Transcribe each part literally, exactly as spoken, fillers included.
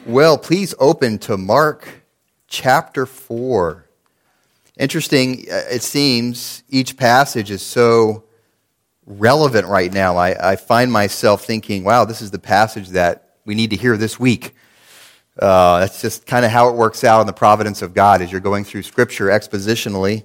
Well, please open to Mark chapter four. Interesting, it seems each passage is so relevant right now. I, I find myself thinking, wow, this is the passage that we need to hear this week. Uh, that's just kind of how it works out in the providence of God as you're going through Scripture expositionally.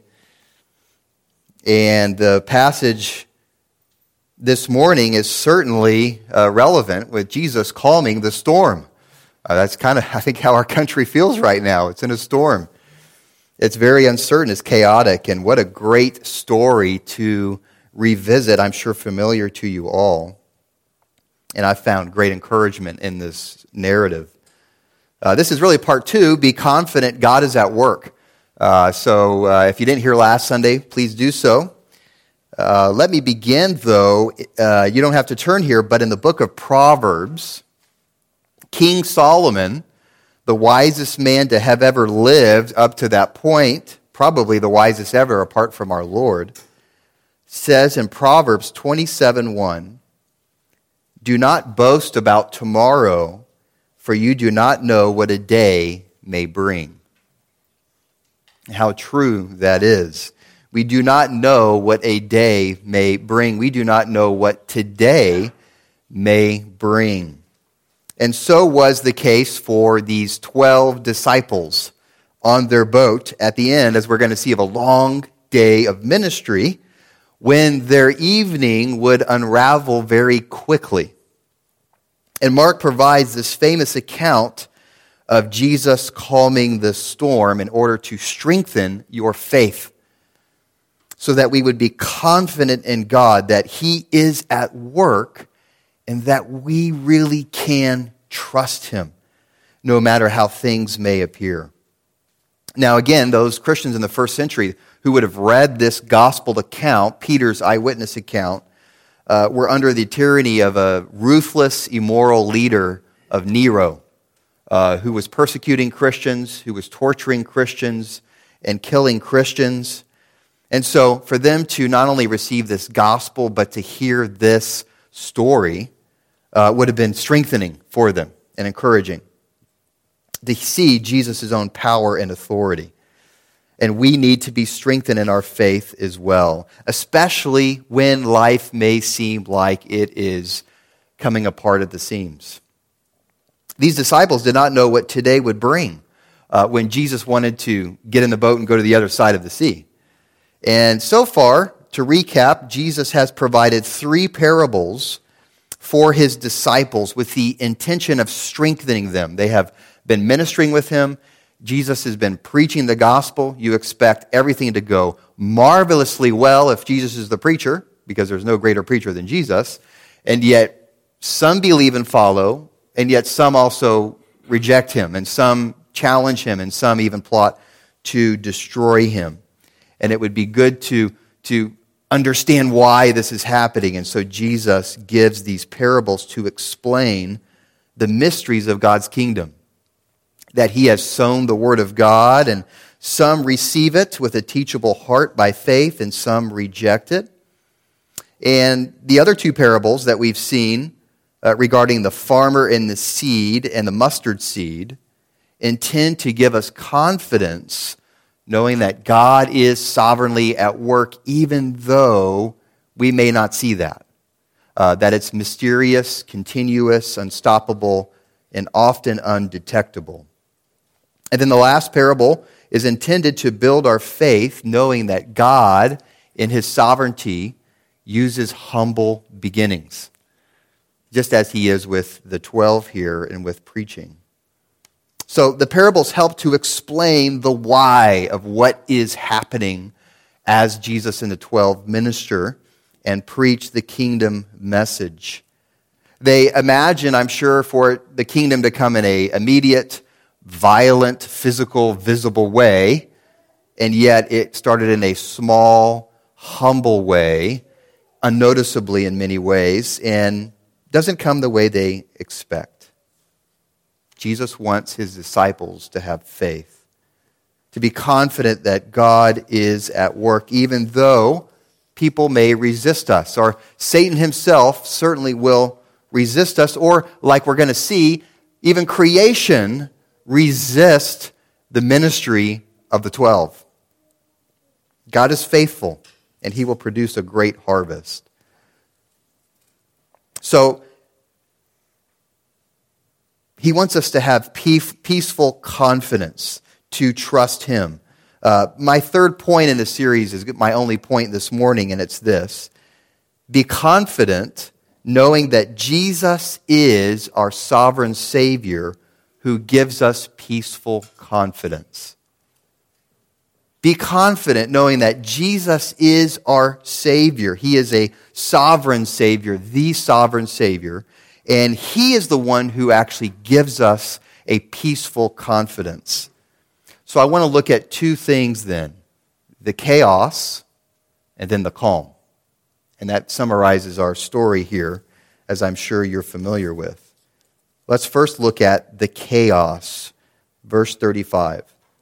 And the passage this morning is certainly uh, relevant with Jesus calming the storm. Uh, that's kind of, I think, how our country feels right now. It's in a storm. It's very uncertain. It's chaotic. And what a great story to revisit. I'm sure familiar to you all. And I've found great encouragement in this narrative. Uh, this is really part two. Be confident God is at work. Uh, so uh, if you didn't hear last Sunday, please do so. Uh, let me begin, though. Uh, you don't have to turn here, but in the book of Proverbs, King Solomon, the wisest man to have ever lived up to that point, probably the wisest ever apart from our Lord, says in Proverbs twenty-seven one, "Do not boast about tomorrow, for you do not know what a day may bring." How true that is. We do not know what a day may bring. We do not know what today may bring. And so was the case for these twelve disciples on their boat at the end, as we're going to see, of a long day of ministry, when their evening would unravel very quickly. And Mark provides this famous account of Jesus calming the storm in order to strengthen your faith, so that we would be confident in God that He is at work and that we really can trust Him, no matter how things may appear. Now again, those Christians in the first century who would have read this gospel account, Peter's eyewitness account, uh, were under the tyranny of a ruthless, immoral leader of Nero, uh, who was persecuting Christians, who was torturing Christians, and killing Christians. And so for them to not only receive this gospel, but to hear this story uh, would have been strengthening for them and encouraging. To see Jesus' own power and authority. And we need to be strengthened in our faith as well, especially when life may seem like it is coming apart at the seams. These disciples did not know what today would bring uh, when Jesus wanted to get in the boat and go to the other side of the sea. And so far, to recap, Jesus has provided three parables for His disciples with the intention of strengthening them. They have been ministering with Him. Jesus has been preaching the gospel. You expect everything to go marvelously well if Jesus is the preacher, because there's no greater preacher than Jesus. And yet, some believe and follow, and yet some also reject Him, and some challenge Him, and some even plot to destroy Him. And it would be good to, to understand why this is happening. And so Jesus gives these parables to explain the mysteries of God's kingdom. That He has sown the word of God, and some receive it with a teachable heart by faith, and some reject it. And the other two parables that we've seen uh, regarding the farmer and the seed and the mustard seed intend to give us confidence, knowing that God is sovereignly at work, even though we may not see that. Uh, that it's mysterious, continuous, unstoppable, and often undetectable. And then the last parable is intended to build our faith, knowing that God, in His sovereignty, uses humble beginnings, just as He is with the twelve here and with preaching. So the parables help to explain the why of what is happening as Jesus and the twelve minister and preach the kingdom message. They imagine, I'm sure, for the kingdom to come in an immediate, violent, physical, visible way, and yet it started in a small, humble way, unnoticeably in many ways, and doesn't come the way they expect. Jesus wants His disciples to have faith, to be confident that God is at work, even though people may resist us, or Satan himself certainly will resist us, or like we're going to see, even creation resist the ministry of the twelve. God is faithful, and he will produce a great harvest. So, he wants us to have peaceful confidence, to trust him. Uh, my third point in the series is my only point this morning, and it's this. Be confident knowing that Jesus is our sovereign Savior who gives us peaceful confidence. Be confident knowing that Jesus is our Savior. He is a sovereign Savior, the sovereign Savior, and he is the one who actually gives us a peaceful confidence. So I want to look at two things then, the chaos and then the calm. And that summarizes our story here, as I'm sure you're familiar with. Let's first look at the chaos, verse thirty-five.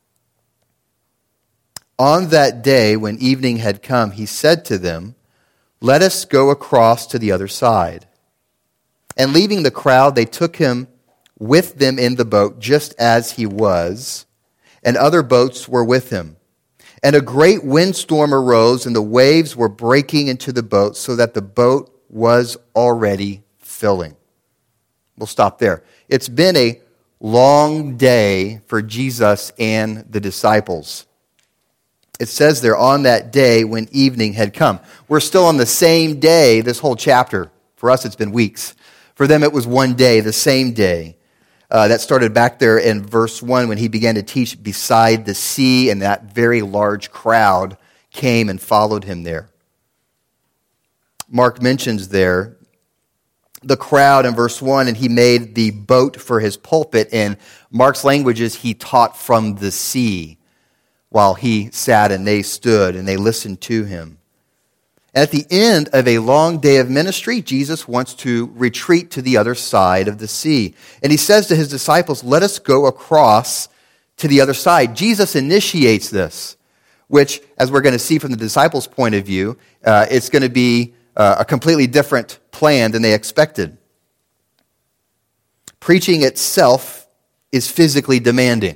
On that day, when evening had come, he said to them, "Let us go across to the other side." And leaving the crowd, they took him with them in the boat, just as he was, and other boats were with him. And a great windstorm arose, and the waves were breaking into the boat, so that the boat was already filling. We'll stop there. It's been a long day for Jesus and the disciples. It says there, on that day when evening had come. We're still on the same day, this whole chapter. For us, it's been weeks. For them, it was one day, the same day. Uh, that started back there in verse one when he began to teach beside the sea, and that very large crowd came and followed him there. Mark mentions there the crowd in verse one, and he made the boat for his pulpit. In Mark's language is he taught from the sea while he sat and they stood and they listened to him. At the end of a long day of ministry, Jesus wants to retreat to the other side of the sea. And he says to his disciples, let us go across to the other side. Jesus initiates this, which, as we're going to see from the disciples' point of view, uh, it's going to be uh, a completely different plan than they expected. Preaching itself is physically demanding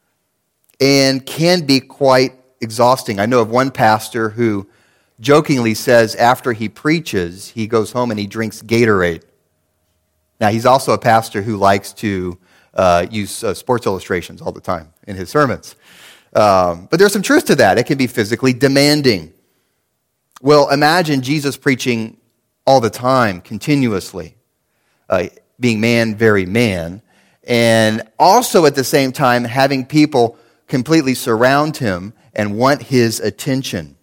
and can be quite exhausting. I know of one pastor who jokingly says after he preaches, he goes home and he drinks Gatorade. Now, he's also a pastor who likes to uh, use uh, sports illustrations all the time in his sermons. Um, but there's some truth to that. It can be physically demanding. Well, imagine Jesus preaching all the time, continuously, uh, being man, very man, and also at the same time having people completely surround him and want his attention.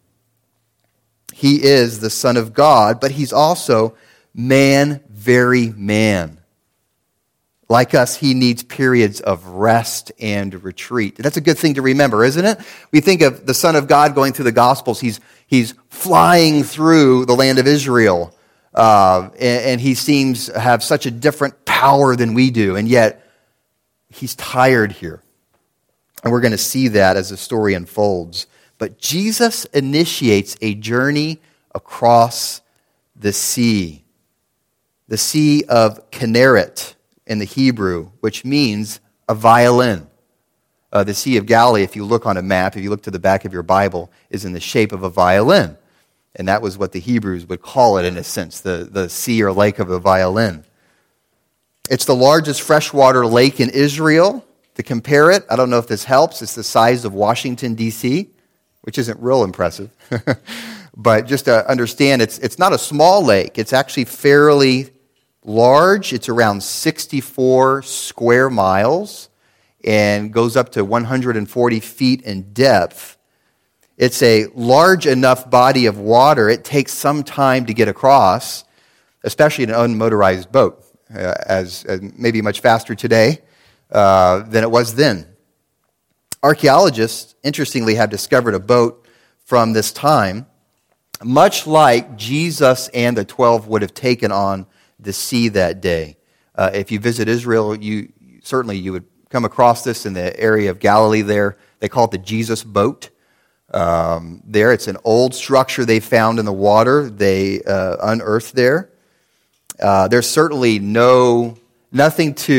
He is the Son of God, but he's also man, very man. Like us, he needs periods of rest and retreat. That's a good thing to remember, isn't it? We think of the Son of God going through the Gospels. He's, he's flying through the land of Israel, uh, and, and he seems to have such a different power than we do, and yet he's tired here. And we're going to see that as the story unfolds. But Jesus initiates a journey across the sea, the Sea of Kinneret in the Hebrew, which means a violin. Uh, the Sea of Galilee, if you look on a map, if you look to the back of your Bible, is in the shape of a violin. And that was what the Hebrews would call it in a sense, the, the sea or lake of a violin. It's the largest freshwater lake in Israel. To compare it, I don't know if this helps, it's the size of Washington, D C, which isn't real impressive. But just to understand, it's it's not a small lake. It's actually fairly large. It's around sixty-four square miles and goes up to one hundred forty feet in depth. It's a large enough body of water. It takes some time to get across, especially in an unmotorized boat, uh, as, as maybe much faster today uh, than it was then. Archaeologists, interestingly, have discovered a boat from this time, much like Jesus and the twelve would have taken on the sea that day. Uh, if you visit Israel, you certainly you would come across this in the area of Galilee there. They call it the Jesus boat. Um, there, it's an old structure they found in the water. They uh, unearthed there. Uh, there's certainly no nothing to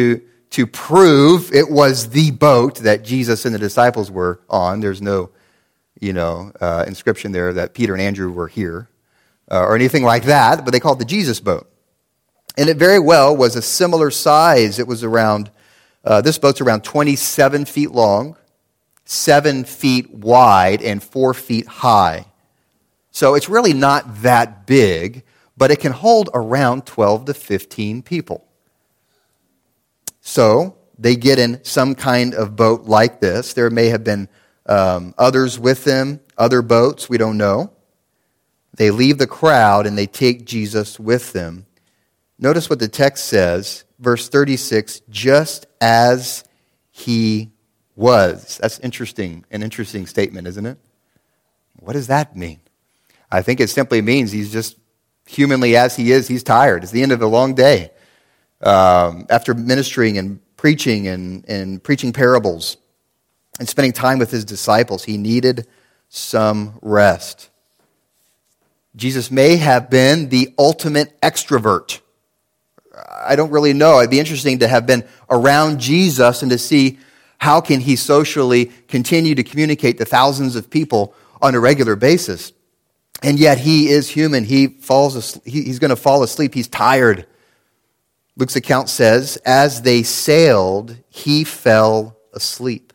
to prove it was the boat that Jesus and the disciples were on. There's no, you know, uh, inscription there that Peter and Andrew were here uh, or anything like that, but they called it the Jesus boat. And it very well was a similar size. It was around, uh, this boat's around twenty-seven feet long, seven feet wide, and four feet high. So it's really not that big, but it can hold around twelve to fifteen people. So they get in some kind of boat like this. There may have been um, others with them, other boats, we don't know. They leave the crowd and they take Jesus with them. Notice what the text says, verse thirty-six, just as he was. That's interesting, an interesting statement, isn't it? What does that mean? I think it simply means he's just humanly as he is, he's tired. It's the end of a long day. Um, after ministering and preaching and, and preaching parables and spending time with his disciples, he needed some rest. Jesus may have been the ultimate extrovert. I don't really know. It'd be interesting to have been around Jesus and to see how can he socially continue to communicate to thousands of people on a regular basis. And yet he is human. He falls asleep. He's going to fall asleep. He's tired. Luke's account says, as they sailed, he fell asleep.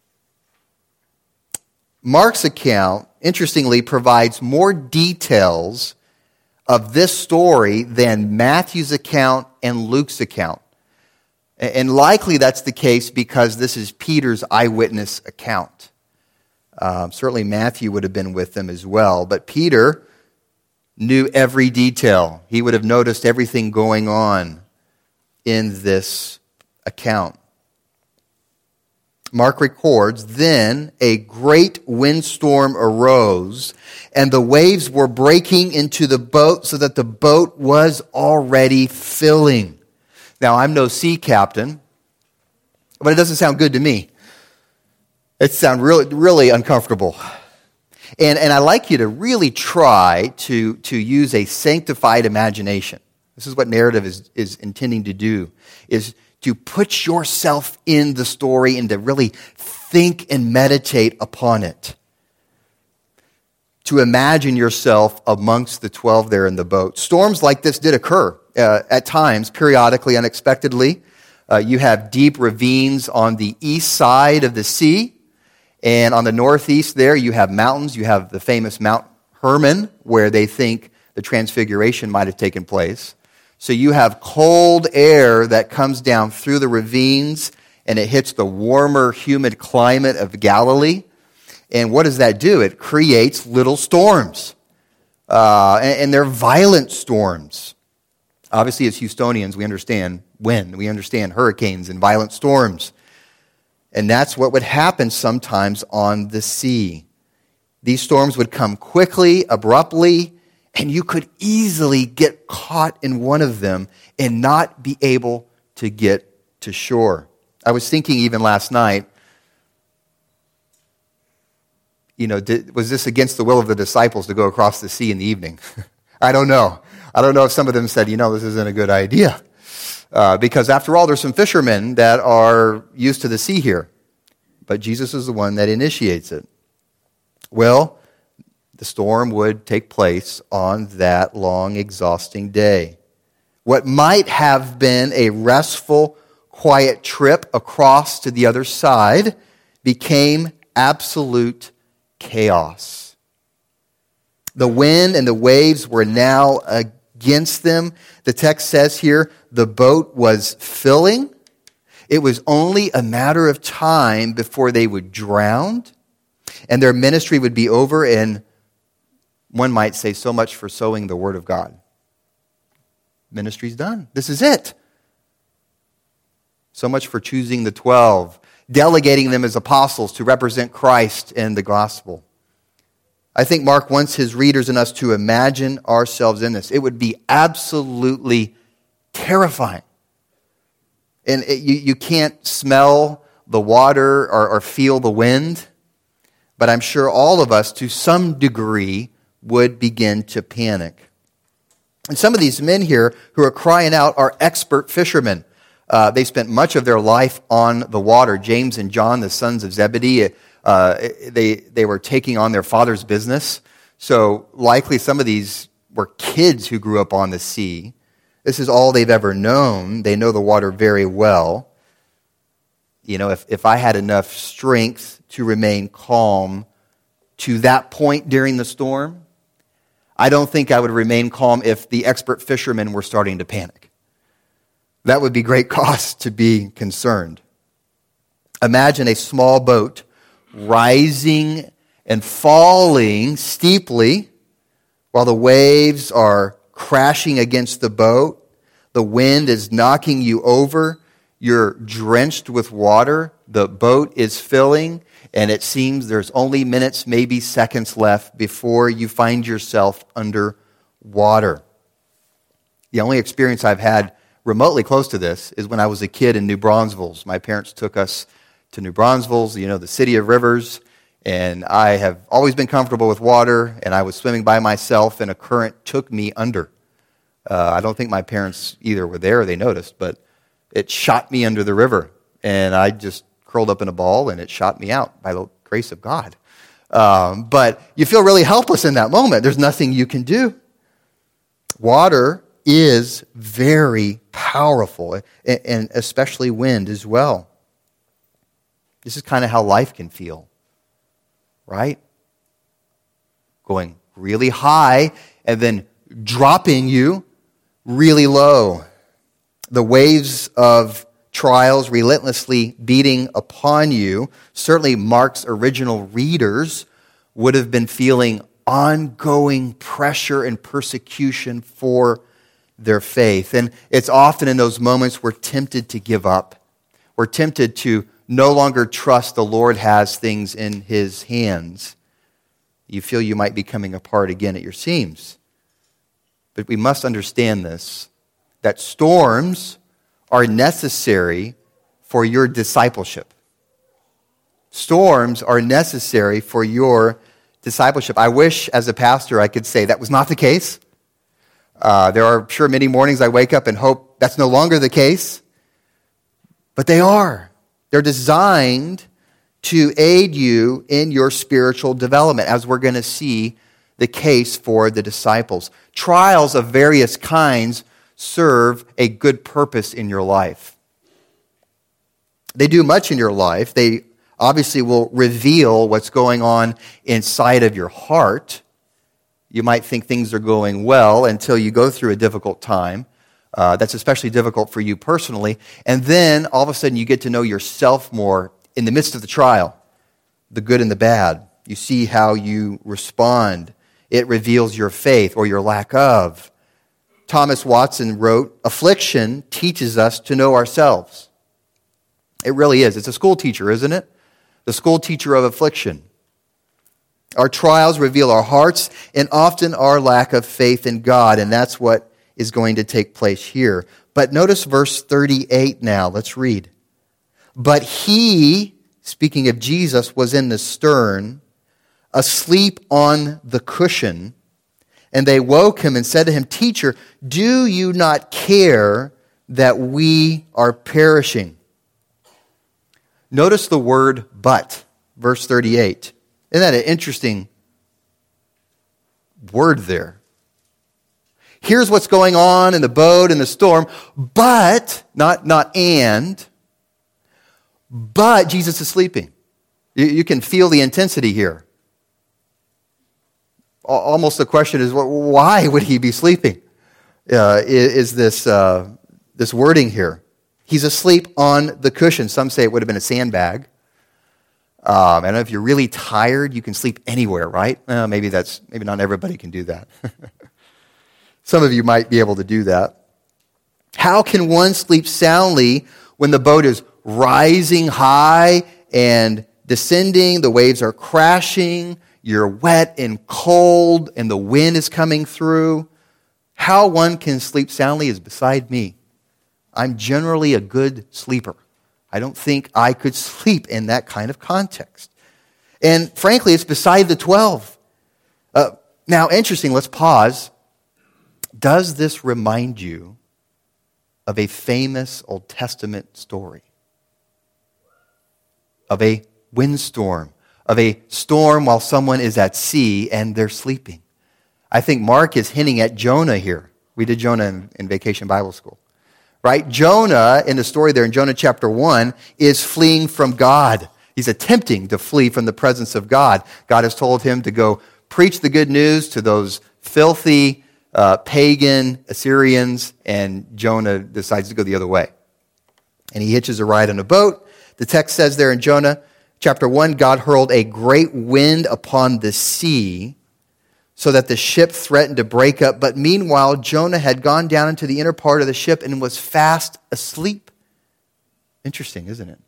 Mark's account, interestingly, provides more details of this story than Matthew's account and Luke's account. And likely that's the case because this is Peter's eyewitness account. Um, certainly Matthew would have been with them as well, but Peter knew every detail. He would have noticed everything going on in this account. Mark records, then a great windstorm arose, and the waves were breaking into the boat so that the boat was already filling. Now, I'm no sea captain, but it doesn't sound good to me. It sounds really, really uncomfortable. And, and I'd like you to really try to, to use a sanctified imagination. This is what narrative is, is intending to do, is to put yourself in the story and to really think and meditate upon it. To imagine yourself amongst the twelve there in the boat. Storms like this did occur uh, at times, periodically, unexpectedly. Uh, you have deep ravines on the east side of the sea. And on the northeast there, you have mountains. You have the famous Mount Hermon, where they think the transfiguration might have taken place. So you have cold air that comes down through the ravines, and it hits the warmer, humid climate of Galilee. And what does that do? It creates little storms. Uh, and, and they're violent storms. Obviously, as Houstonians, we understand wind. We understand hurricanes and violent storms. And that's what would happen sometimes on the sea. These storms would come quickly, abruptly, and you could easily get caught in one of them and not be able to get to shore. I was thinking even last night, you know, did, was this against the will of the disciples to go across the sea in the evening? I don't know. I don't know if some of them said, you know, this isn't a good idea. Uh, because after all, there's some fishermen that are used to the sea here. But Jesus is the one that initiates it. Well, the storm would take place on that long, exhausting day. What might have been a restful, quiet trip across to the other side became absolute chaos. The wind and the waves were now against them. The text says here, the boat was filling. It was only a matter of time before they would drown, and their ministry would be over, and one might say, so much for sowing the word of God. Ministry's done. This is it. So much for choosing the twelve, delegating them as apostles to represent Christ and the gospel. I think Mark wants his readers and us to imagine ourselves in this. It would be absolutely terrifying. And it, you, you can't smell the water or, or feel the wind, but I'm sure all of us, to some degree, would begin to panic. And some of these men here who are crying out are expert fishermen. Uh, they spent much of their life on the water. James and John, the sons of Zebedee, uh, they, they were taking on their father's business. So likely some of these were kids who grew up on the sea. This is all they've ever known. They know the water very well. You know, if, if I had enough strength to remain calm to that point during the storm, I don't think I would remain calm if the expert fishermen were starting to panic. That would be great cause to be concerned. Imagine a small boat rising and falling steeply while the waves are crashing against the boat. The wind is knocking you over. You're drenched with water. The boat is filling, and it seems there's only minutes, maybe seconds left before you find yourself under water. The only experience I've had remotely close to this is when I was a kid in New Braunfels. My parents took us to New Braunfels, you know, the city of rivers, and I have always been comfortable with water, and I was swimming by myself, and a current took me under. Uh, I don't think my parents either were there or they noticed, but it shot me under the river, and I just curled up in a ball, and it shot me out by the grace of God. Um, but you feel really helpless in that moment. There's nothing you can do. Water is very powerful, and especially wind as well. This is kind of how life can feel, right? Going really high and then dropping you really low. The waves of trials relentlessly beating upon you. Certainly Mark's original readers would have been feeling ongoing pressure and persecution for their faith. And it's often in those moments we're tempted to give up. We're tempted to no longer trust the Lord has things in his hands. You feel you might be coming apart again at your seams. But we must understand this, that storms are necessary for your discipleship. Storms are necessary for your discipleship. I wish, as a pastor, I could say that was not the case. Uh, there are sure many mornings I wake up and hope that's no longer the case. But they are. They're designed to aid you in your spiritual development, as we're going to see the case for the disciples. Trials of various kinds serve a good purpose in your life. They do much in your life. They obviously will reveal what's going on inside of your heart. You might think things are going well until you go through a difficult time. Uh, that's especially difficult for you personally. And then all of a sudden you get to know yourself more in the midst of the trial, the good and the bad. You see how you respond. It reveals your faith or your lack of. Thomas Watson wrote, "Affliction teaches us to know ourselves." It really is. It's a school teacher, isn't it? The school teacher of affliction. Our trials reveal our hearts and often our lack of faith in God, and that's what is going to take place here. But notice verse thirty-eight now. Let's read. "But he," speaking of Jesus, "was in the stern, asleep on the cushion. And they woke him and said to him, 'Teacher, do you not care that we are perishing?'" Notice the word "but," verse thirty-eight. Isn't that an interesting word there? Here's what's going on in the boat, in the storm, but, not, not and, but Jesus is sleeping. You, you can feel the intensity here. Almost the question is, why would he be sleeping? Uh, is this uh, this wording here? He's asleep on the cushion. Some say it would have been a sandbag. Um, I don't know if you're really tired, you can sleep anywhere, right? Uh, maybe that's maybe not everybody can do that. Some of you might be able to do that. How can one sleep soundly when the boat is rising high and descending? The waves are crashing. You're wet and cold, and the wind is coming through. How one can sleep soundly is beside me. I'm generally a good sleeper. I don't think I could sleep in that kind of context. And frankly, it's beside the twelve. Uh, now, interesting, let's pause. Does this remind you of a famous Old Testament story, of a windstorm, of a storm while someone is at sea and they're sleeping. I think Mark is hinting at Jonah here. We did Jonah in, in Vacation Bible School, right? Jonah, in the story there in Jonah chapter one, is fleeing from God. He's attempting to flee from the presence of God. God has told him to go preach the good news to those filthy, uh, pagan Assyrians, and Jonah decides to go the other way. And he hitches a ride on a boat. The text says there in Jonah chapter one, God hurled a great wind upon the sea so that the ship threatened to break up. But meanwhile, Jonah had gone down into the inner part of the ship and was fast asleep. Interesting, isn't it?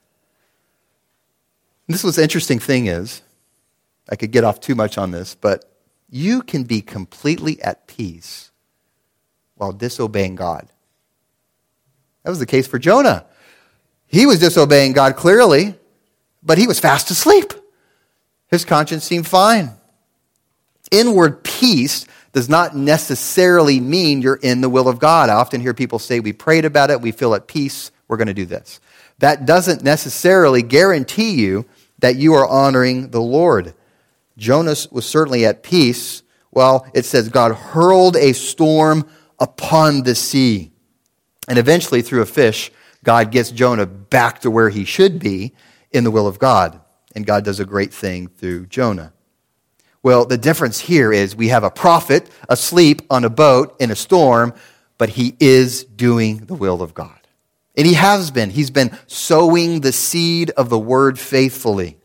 This was the interesting thing is, I could get off too much on this, but you can be completely at peace while disobeying God. That was the case for Jonah. He was disobeying God clearly, but he was fast asleep. His conscience seemed fine. Inward peace does not necessarily mean you're in the will of God. I often hear people say, we prayed about it, we feel at peace, we're going to do this. That doesn't necessarily guarantee you that you are honoring the Lord. Jonas was certainly at peace. Well, it says God hurled a storm upon the sea. And eventually, through a fish, God gets Jonah back to where he should be in the will of God. And God does a great thing through Jonah. Well, the difference here is we have a prophet asleep on a boat in a storm, but he is doing the will of God. And he has been. He's been sowing the seed of the word faithfully.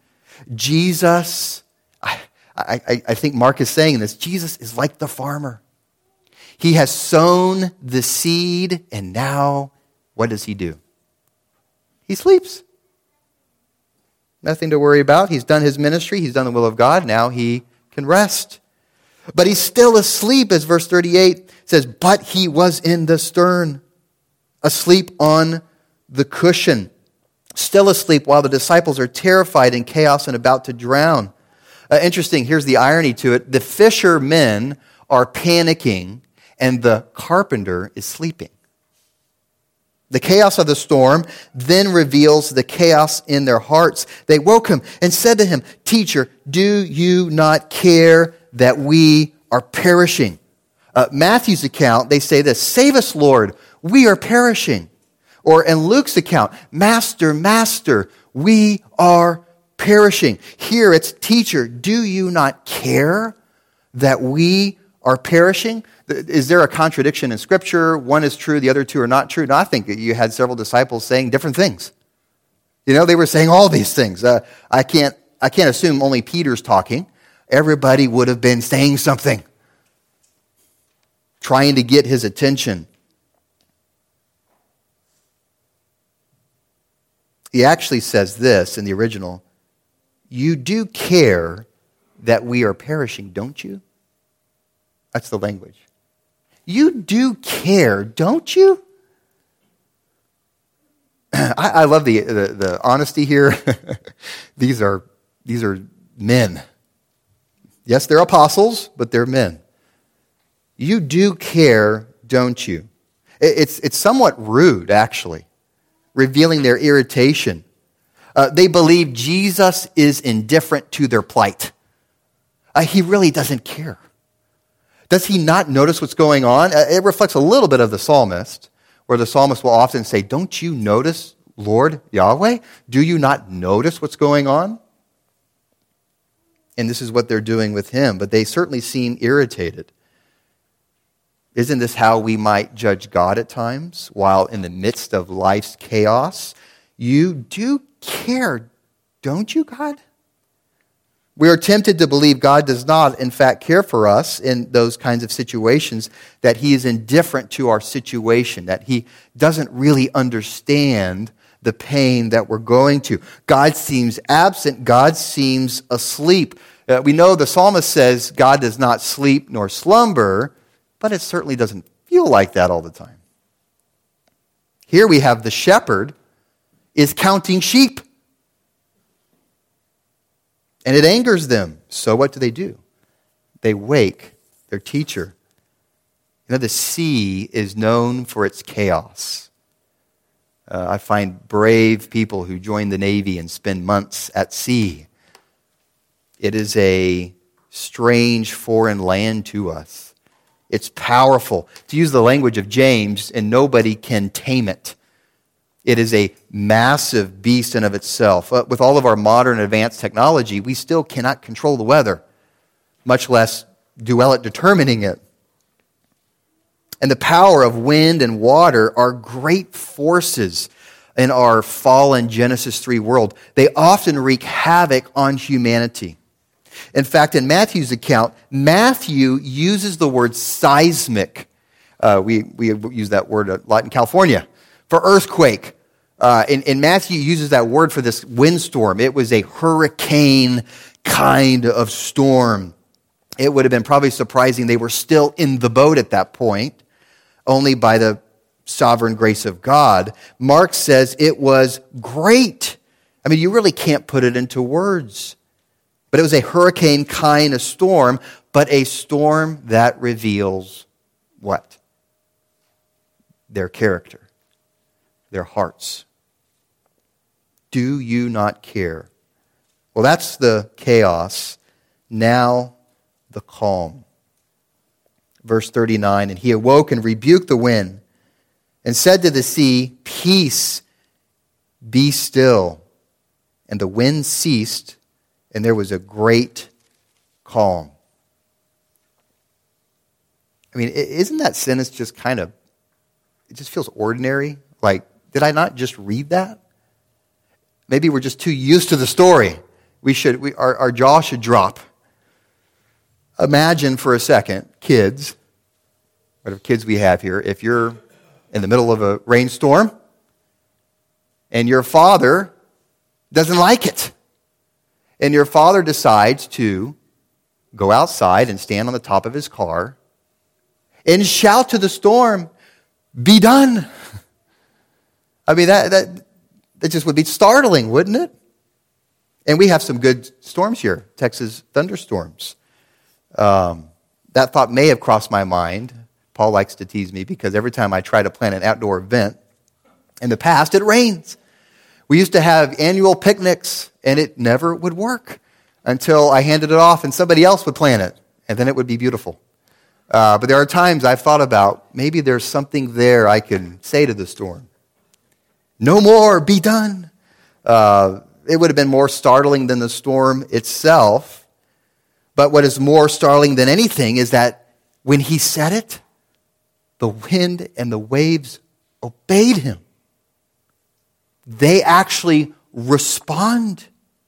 Jesus, I, I, I think Mark is saying this, Jesus is like the farmer. He has sown the seed, and now what does he do? He sleeps. Nothing to worry about. He's done his ministry. He's done the will of God. Now he can rest. But he's still asleep, as verse thirty-eight says, but he was in the stern, asleep on the cushion, still asleep while the disciples are terrified in chaos and about to drown. Uh, interesting, here's the irony to it. The fishermen are panicking and the carpenter is sleeping. The chaos of the storm then reveals the chaos in their hearts. They woke him and said to him, "Teacher, do you not care that we are perishing?" Uh, Matthew's account, they say this, "Save us, Lord, we are perishing." Or in Luke's account, "Master, Master, we are perishing." Here it's, "Teacher, do you not care that we are perishing?" Is there a contradiction in Scripture? One is true, the other two are not true. No, I think that you had several disciples saying different things. You know, they were saying all these things. Uh, I can't, I can't assume only Peter's talking. Everybody would have been saying something, trying to get his attention. He actually says this in the original, "You do care that we are perishing, don't you?" That's the language. You do care, don't you? I, I love the, the, the honesty here. these are these are men. Yes, they're apostles, but they're men. You do care, don't you? It, it's, it's somewhat rude, actually, revealing their irritation. Uh, they believe Jesus is indifferent to their plight. Uh, he really doesn't care. Does he not notice what's going on? Uh, it reflects a little bit of the psalmist, where the psalmist will often say, "Don't you notice, Lord Yahweh? Do you not notice what's going on?" And this is what they're doing with him, but they certainly seem irritated. Isn't this how we might judge God at times, while in the midst of life's chaos? You do care, don't you, God? We are tempted to believe God does not, in fact, care for us in those kinds of situations, that he is indifferent to our situation, that he doesn't really understand the pain that we're going to. God seems absent. God seems asleep. Uh, we know the psalmist says God does not sleep nor slumber, but it certainly doesn't feel like that all the time. Here we have the shepherd is counting sheep. And it angers them. So what do they do? They wake their teacher. You know, the sea is known for its chaos. Uh, I find brave people who join the Navy and spend months at sea. It is a strange foreign land to us. It's powerful. To use the language of James, and nobody can tame it. It is a massive beast in of itself. Uh, with all of our modern advanced technology, we still cannot control the weather, much less do well at determining it. And the power of wind and water are great forces in our fallen Genesis three world. They often wreak havoc on humanity. In fact, in Matthew's account, Matthew uses the word seismic. Uh, we, we use that word a lot in California for earthquake. Uh, and, and Matthew uses that word for this windstorm. It was a hurricane kind of storm. It would have been probably surprising they were still in the boat at that point. Only by the sovereign grace of God. Mark says it was great. I mean, you really can't put it into words. But it was a hurricane kind of storm, but a storm that reveals what? Their character, their hearts. Do you not care? Well, that's the chaos. Now the calm. Verse thirty-nine, and he awoke and rebuked the wind and said to the sea, peace, be still. And the wind ceased, and there was a great calm. I mean, isn't that sentence just kind of, it just feels ordinary? Like, did I not just read that? Maybe we're just too used to the story. We should, we, our, our jaw should drop. Imagine for a second, kids, whatever kids we have here, if you're in the middle of a rainstorm and your father doesn't like it, and your father decides to go outside and stand on the top of his car and shout to the storm, be done. I mean, that, that, that just would be startling, wouldn't it? And we have some good storms here, Texas thunderstorms. Um, that thought may have crossed my mind. Paul likes to tease me because every time I try to plan an outdoor event, in the past, it rains. We used to have annual picnics, and it never would work until I handed it off and somebody else would plan it, and then it would be beautiful. Uh, but there are times I've thought about, maybe there's something there I can say to the storm. No more, be done. Uh, it would have been more startling than the storm itself. But what is more startling than anything is that when he said it, the wind and the waves obeyed him. They actually respond.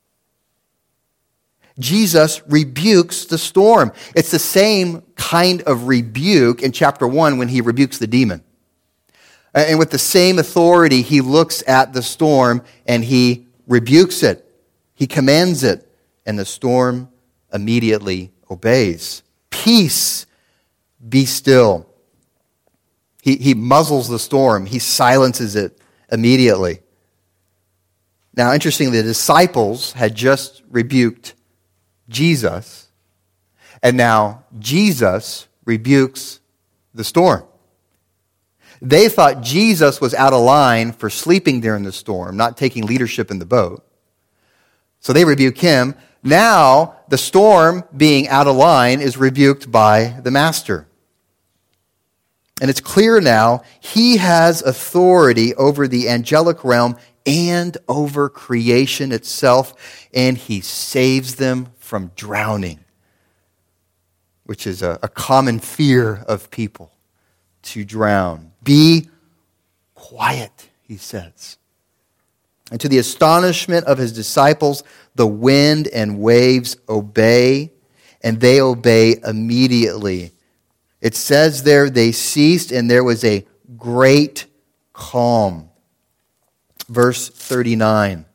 Jesus rebukes the storm. It's the same kind of rebuke in chapter one when he rebukes the demon. And with the same authority, he looks at the storm and he rebukes it. He commands it, and the storm immediately obeys. Peace, be still. He, he muzzles the storm. He silences it immediately. Now, interestingly, the disciples had just rebuked Jesus, and now Jesus rebukes the storm. They thought Jesus was out of line for sleeping during the storm, not taking leadership in the boat. So they rebuke him. Now, the storm, being out of line, is rebuked by the master. And it's clear now, he has authority over the angelic realm and over creation itself, and he saves them from drowning, which is a, a common fear of people, to drown. Be quiet, he says. And to the astonishment of his disciples, the wind and waves obey, and they obey immediately. It says there, they ceased, and there was a great calm. Verse thirty-nine.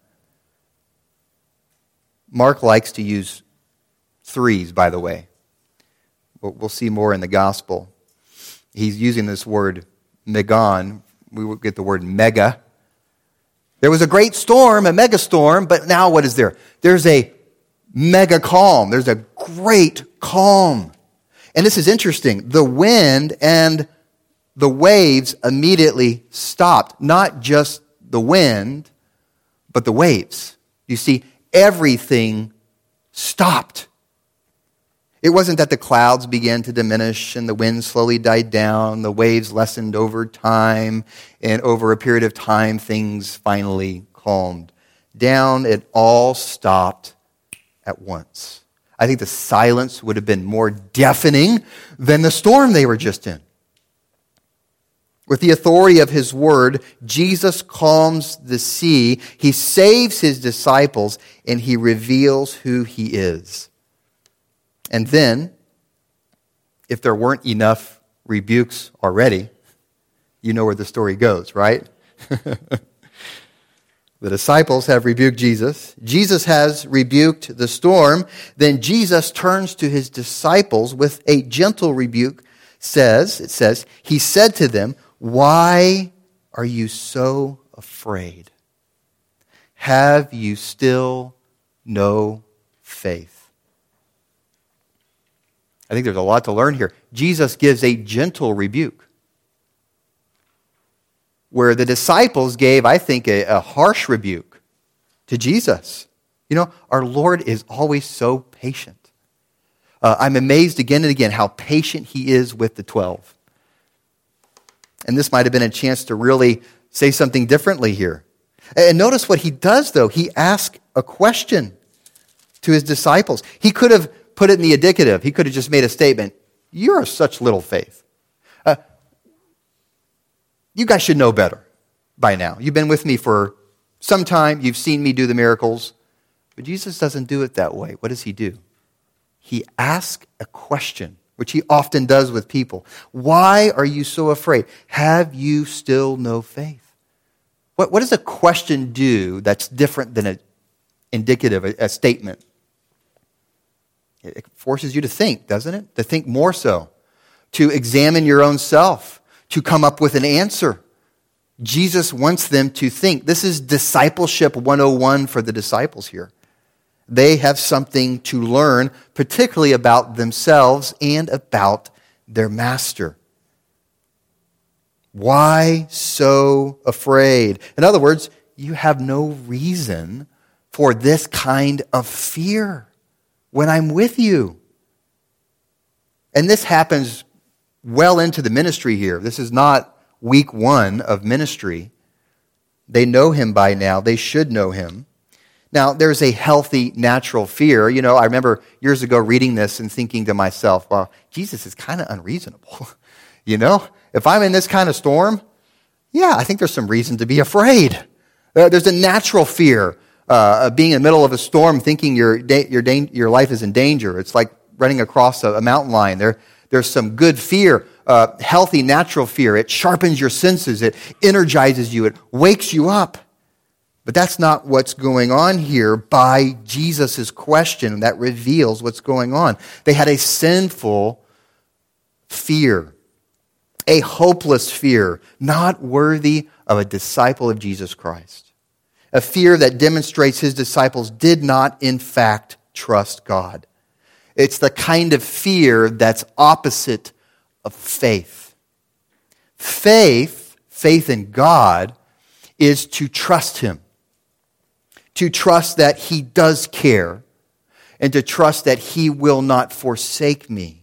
Mark likes to use threes, by the way. We'll see more in the gospel. He's using this word megon. We will get the word mega. There was a great storm, a mega storm, but now what is there? There's a mega calm. There's a great calm. And this is interesting. The wind and the waves immediately stopped. Not just the wind, but the waves. You see, everything stopped. It wasn't that the clouds began to diminish and the wind slowly died down, the waves lessened over time, and over a period of time, things finally calmed down. It all stopped at once. I think the silence would have been more deafening than the storm they were just in. With the authority of his word, Jesus calms the sea, he saves his disciples, and he reveals who he is. And then, if there weren't enough rebukes already, you know where the story goes, right? The disciples have rebuked Jesus. Jesus has rebuked the storm. Then Jesus turns to his disciples with a gentle rebuke. Says, it says, he said to them, "Why are you so afraid? Have you still no faith?" I think there's a lot to learn here. Jesus gives a gentle rebuke, where the disciples gave, I think, a, a harsh rebuke to Jesus. You know, our Lord is always so patient. Uh, I'm amazed again and again how patient he is with the twelve. And this might have been a chance to really say something differently here. And notice what he does, though. He asks a question to his disciples. He could have put it in the indicative. He could have just made a statement. You're of such little faith. Uh, you guys should know better by now. You've been with me for some time. You've seen me do the miracles. But Jesus doesn't do it that way. What does he do? He asks a question, which he often does with people. Why are you so afraid? Have you still no faith? What, what does a question do that's different than an indicative, a, a statement? It forces you to think, doesn't it? To think more so. To examine your own self. To come up with an answer. Jesus wants them to think. This is discipleship one oh one for the disciples here. They have something to learn, particularly about themselves and about their master. Why so afraid? In other words, you have no reason for this kind of fear when I'm with you. And this happens well into the ministry here. This is not week one of ministry. They know him by now. They should know him. Now, there's a healthy, natural fear. You know, I remember years ago reading this and thinking to myself, well, Jesus is kind of unreasonable. You know, if I'm in this kind of storm, yeah, I think there's some reason to be afraid. Uh, there's a natural fear uh, of being in the middle of a storm, thinking your da- your da- your life is in danger. It's like running across a, a mountain line. There, there's some good fear, uh, healthy, natural fear. It sharpens your senses. It energizes you. It wakes you up. But that's not what's going on here by Jesus' question that reveals what's going on. They had a sinful fear, a hopeless fear, not worthy of a disciple of Jesus Christ. A fear that demonstrates his disciples did not, in fact, trust God. It's the kind of fear that's opposite of faith. Faith, faith in God, is to trust him. To trust that he does care, and to trust that he will not forsake me.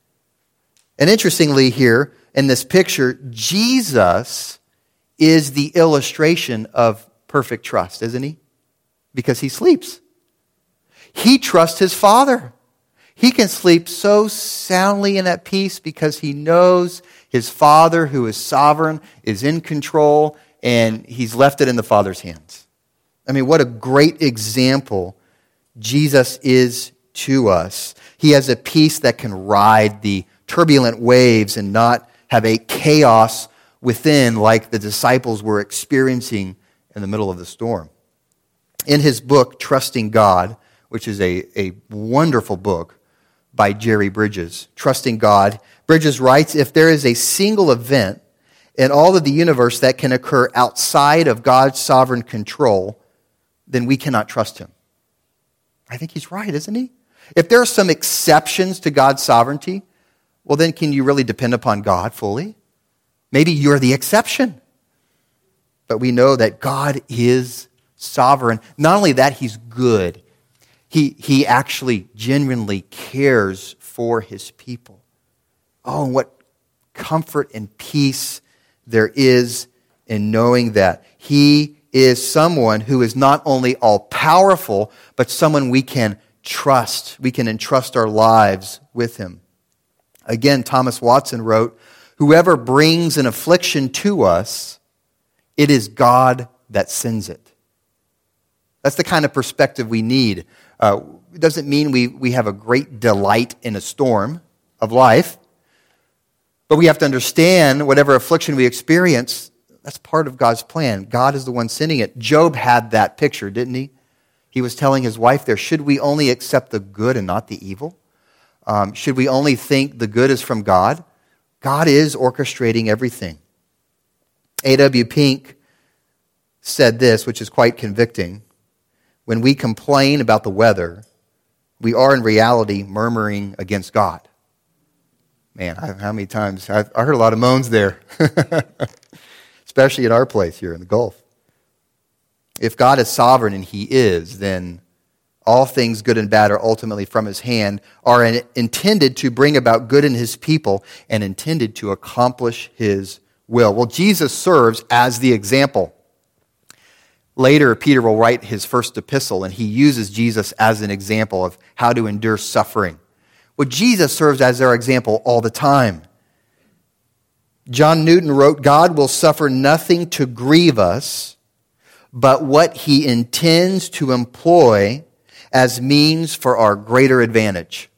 And interestingly here, in this picture, Jesus is the illustration of perfect trust, isn't he? Because he sleeps. He trusts his Father. He can sleep so soundly and at peace because he knows his Father, who is sovereign, is in control, and he's left it in the Father's hands. I mean, what a great example Jesus is to us. He has a peace that can ride the turbulent waves and not have a chaos within like the disciples were experiencing in the middle of the storm. In his book, Trusting God, which is a, a wonderful book by Jerry Bridges, Trusting God, Bridges writes, if there is a single event in all of the universe that can occur outside of God's sovereign control, then we cannot trust him. I think he's right, isn't he? If there are some exceptions to God's sovereignty, well, then can you really depend upon God fully? Maybe you're the exception. But we know that God is sovereign. Not only that, he's good. He, he actually genuinely cares for his people. Oh, and what comfort and peace there is in knowing that he is someone who is not only all-powerful, but someone we can trust. We can entrust our lives with him. Again, Thomas Watson wrote, "Whoever brings an affliction to us, it is God that sends it." That's the kind of perspective we need. Uh, it doesn't mean we, we have a great delight in a storm of life, but we have to understand whatever affliction we experience, that's part of God's plan. God is the one sending it. Job had that picture, didn't he? He was telling his wife there, should we only accept the good and not the evil? Um, should we only think the good is from God? God is orchestrating everything. A W Pink said this, which is quite convicting. When we complain about the weather, we are in reality murmuring against God. Man, I, how many times? I've, I heard a lot of moans there, especially in our place here in the Gulf. If God is sovereign, and he is, then all things good and bad are ultimately from his hand, are in, intended to bring about good in his people and intended to accomplish his will. Well, Jesus serves as the example. Later, Peter will write his first epistle, and he uses Jesus as an example of how to endure suffering. Well, Jesus serves as our example all the time. John Newton wrote, "God will suffer nothing to grieve us, but what he intends to employ as means for our greater advantage."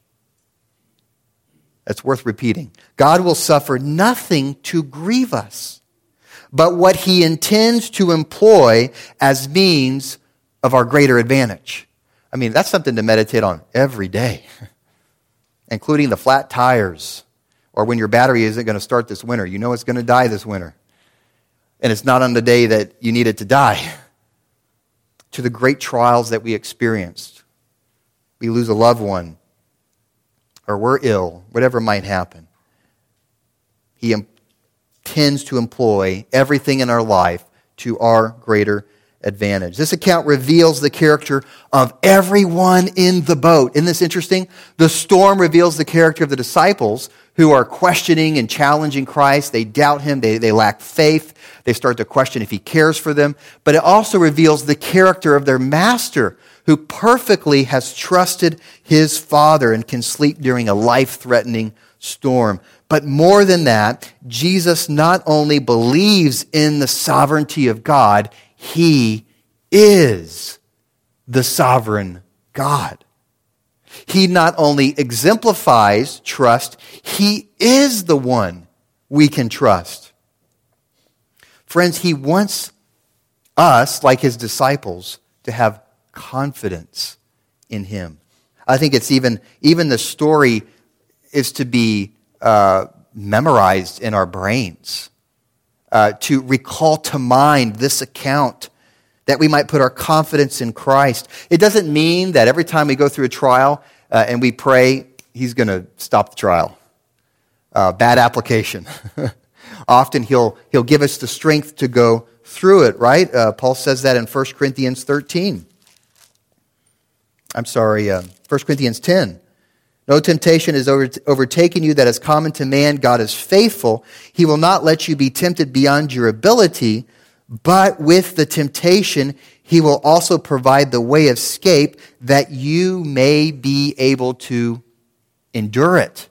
That's worth repeating. God will suffer nothing to grieve us, but what he intends to employ as means of our greater advantage. I mean, that's something to meditate on every day, including the flat tires, or when your battery isn't going to start this winter. You know it's going to die this winter, and it's not on the day that you need it to die. To the great trials that we experienced. We lose a loved one, or we're ill, whatever might happen. He intends to employ everything in our life to our greater advantage. This account reveals the character of everyone in the boat. Isn't this interesting? The storm reveals the character of the disciples who are questioning and challenging Christ. They doubt him. They, they lack faith. They start to question if he cares for them. But it also reveals the character of their master, who perfectly has trusted his Father and can sleep during a life-threatening storm. But more than that, Jesus not only believes in the sovereignty of God, he is the sovereign God. He not only exemplifies trust, he is the one we can trust. Friends, he wants us, like his disciples, to have confidence in him. I think it's even, even the story is to be uh, memorized in our brains, uh, to recall to mind this account, that we might put our confidence in Christ. It doesn't mean that every time we go through a trial uh, and we pray, he's going to stop the trial. Uh, bad application. Often he'll, he'll give us the strength to go through it, right? Uh, Paul says that in First Corinthians thirteen. I'm sorry, uh, First Corinthians ten. No temptation has over, overtaken you that is common to man. God is faithful. He will not let you be tempted beyond your ability, but with the temptation, he will also provide the way of escape that you may be able to endure it.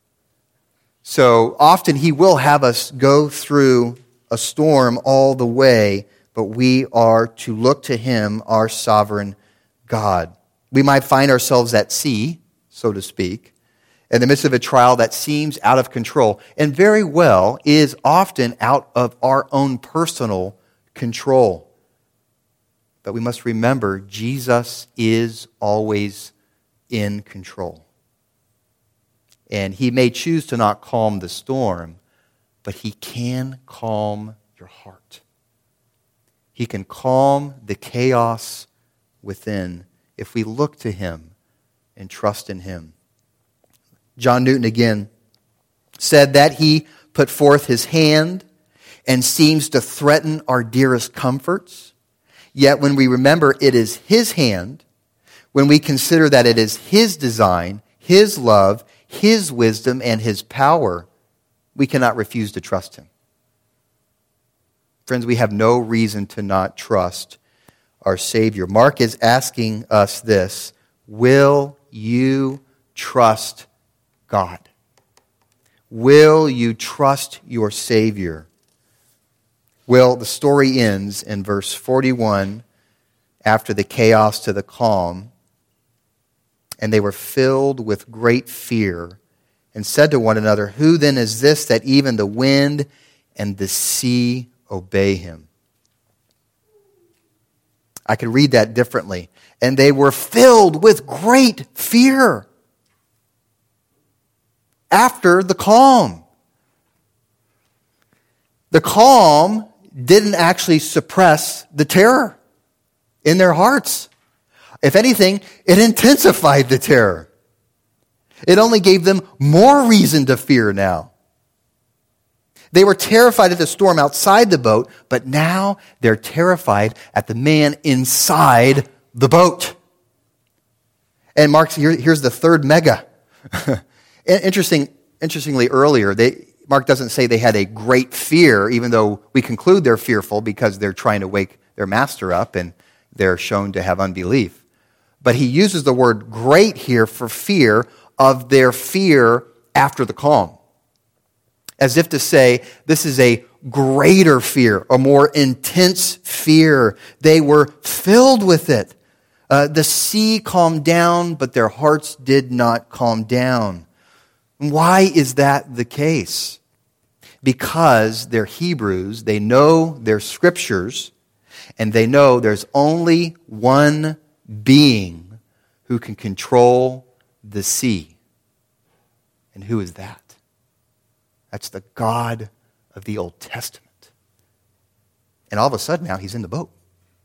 So often he will have us go through a storm all the way, but we are to look to him, our sovereign God. We might find ourselves at sea, so to speak, in the midst of a trial that seems out of control, and very well is often out of our own personal control. But we must remember, Jesus is always in control. And he may choose to not calm the storm, but he can calm your heart. He can calm the chaos within if we look to him and trust in him. John Newton again said that he put forth his hand and seems to threaten our dearest comforts. Yet when we remember it is his hand, when we consider that it is his design, his love, his wisdom, and his power, we cannot refuse to trust him. Friends, we have no reason to not trust our Savior. Mark is asking us this: will you trust God? Will you trust your Savior? Well, the story ends in verse forty-one, after the chaos to the calm. And they were filled with great fear and said to one another, "Who then is this that even the wind and the sea obey him?" I could read that differently. And they were filled with great fear after the calm. The calm didn't actually suppress the terror in their hearts. If anything, it intensified the terror. It only gave them more reason to fear now. They were terrified at the storm outside the boat, but now they're terrified at the man inside the boat. And Mark, here, here's the third mega. Interesting, interestingly, earlier, they, Mark doesn't say they had a great fear, even though we conclude they're fearful because they're trying to wake their master up and they're shown to have unbelief. But he uses the word great here for fear of their fear after the calm. As if to say, this is a greater fear, a more intense fear. They were filled with it. Uh, the sea calmed down, but their hearts did not calm down. Why is that the case? Because they're Hebrews, they know their scriptures, and they know there's only one being who can control the sea. And who is that? That's the God of the Old Testament. And all of a sudden now he's in the boat.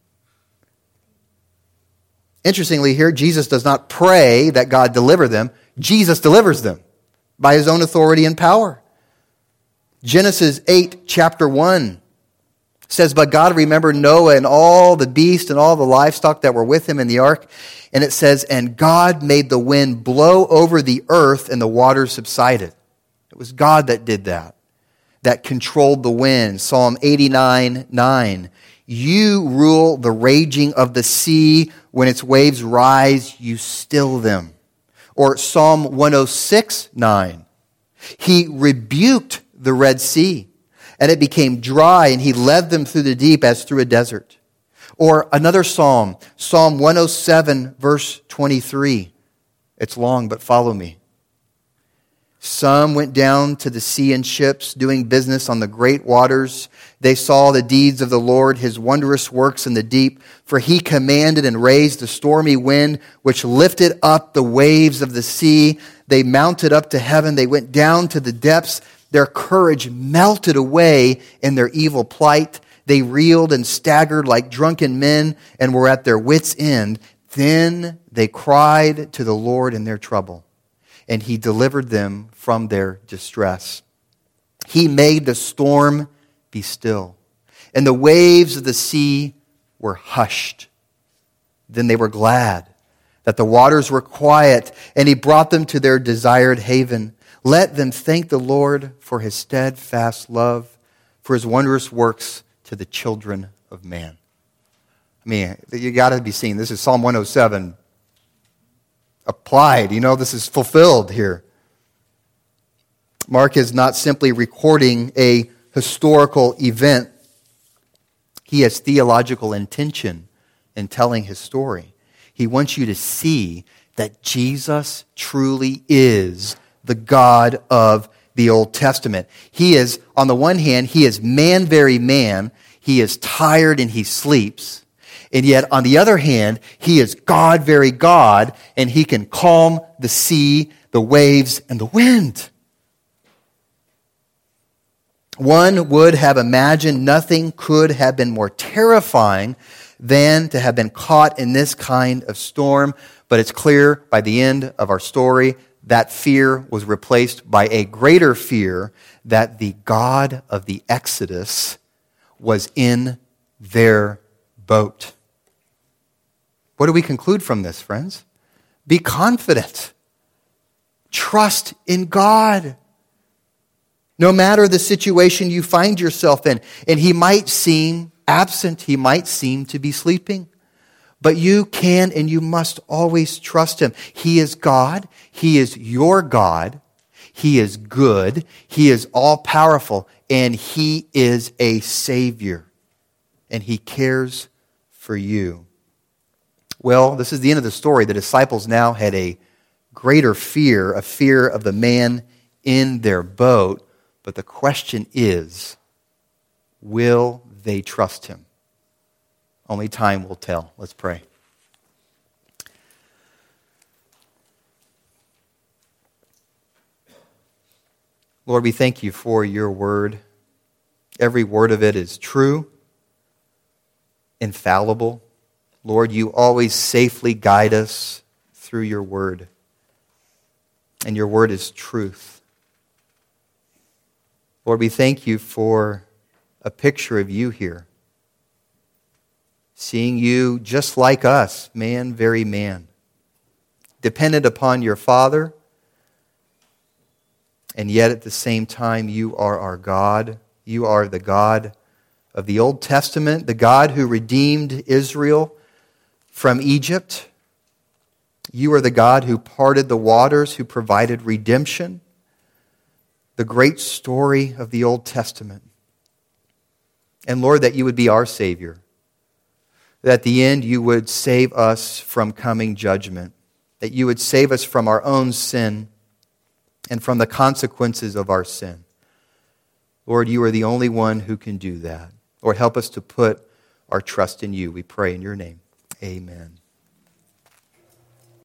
Interestingly here, Jesus does not pray that God deliver them. Jesus delivers them by his own authority and power. Genesis eight, chapter one says, "But God remembered Noah and all the beasts and all the livestock that were with him in the ark." And it says, "And God made the wind blow over the earth, and the waters subsided." It was God that did that, that controlled the wind. Psalm eighty-nine, nine. "You rule the raging of the sea. When its waves rise, you still them." Or Psalm one oh six, nine. "He rebuked the Red Sea, and it became dry, and he led them through the deep as through a desert." Or another psalm, Psalm one oh seven, verse twenty-three. It's long, but follow me. "Some went down to the sea in ships, doing business on the great waters. They saw the deeds of the Lord, his wondrous works in the deep. For he commanded and raised the stormy wind, which lifted up the waves of the sea. They mounted up to heaven. They went down to the depths. Their courage melted away in their evil plight. They reeled and staggered like drunken men and were at their wits' end. Then they cried to the Lord in their trouble, and he delivered them from their distress. He made the storm be still, and the waves of the sea were hushed. Then they were glad that the waters were quiet, and he brought them to their desired haven. Let them thank the Lord for his steadfast love, for his wondrous works to the children of man." I mean, you got to be seeing this is Psalm one oh seven applied. You know, this is fulfilled here. Mark is not simply recording a historical event. He has theological intention in telling his story. He wants you to see that Jesus truly is the God of the Old Testament. He is, on the one hand, he is man, very man. He is tired and he sleeps. And yet, on the other hand, he is God, very God, and he can calm the sea, the waves, and the wind. One would have imagined nothing could have been more terrifying than to have been caught in this kind of storm. But it's clear by the end of our story that fear was replaced by a greater fear that the God of the Exodus was in their boat. What do we conclude from this, friends? Be confident. Trust in God. No matter the situation you find yourself in, and he might seem absent, he might seem to be sleeping, but you can and you must always trust him. He is God. He is your God. He is good. He is all-powerful, and he is a Savior, and he cares for you. Well, this is the end of the story. The disciples now had a greater fear, a fear of the man in their boat. But the question is, will they trust him? Only time will tell. Let's pray. Lord, we thank you for your word. Every word of it is true, infallible. Lord, you always safely guide us through your word. And your word is truth. Lord, we thank you for a picture of you here. Seeing you just like us, man, very man. Dependent upon your Father, and yet at the same time you are our God. You are the God of the Old Testament, the God who redeemed Israel from Egypt. You are the God who parted the waters, who provided redemption. The great story of the Old Testament. And Lord, that you would be our Savior. That at the end you would save us from coming judgment. That you would save us from our own sin and from the consequences of our sin. Lord, you are the only one who can do that. Lord, help us to put our trust in you. We pray in your name. Amen.